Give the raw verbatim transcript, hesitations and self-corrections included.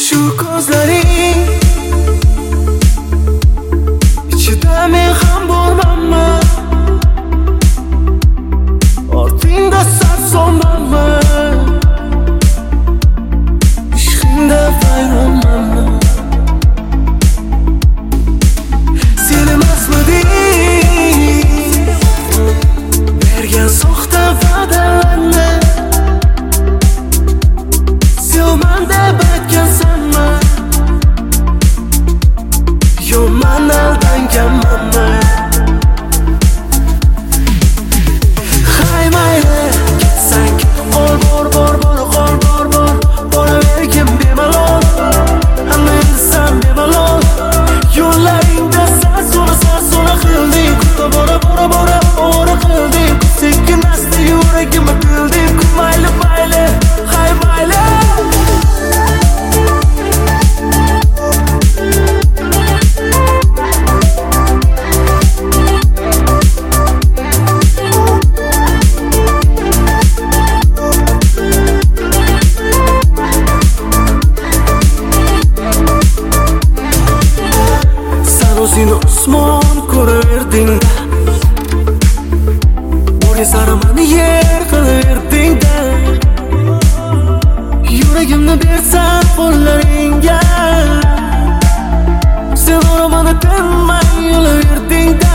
Shu ko'zlaring ichida men ham bormanmi? Ortingda sarsonmanmi? Ishqingda vayronmanmi? Sen emasmiding bergan soxta va'dalarni? Sevman deb aytgansanmi? Yo, man aldanganmanmi? Hay mayli, ketsang qol, bor, bor, bor, qol, bor, bor. Boravergin bemalol, hamma endi san bemalol. Yo'llaringda sar-so'ra, sar-so'ra qilding. Kutda bora, bora, bora, bora qilding. Sekin asta yuragimga kulding. Mayli, mayli, hay mayli. O'zing osmon ko'raverding, bo'ri sari meni yer qilaverding-da. Yuragimni bersam qo'llaringga, sen o'ramani tinmay yo'laverding-da.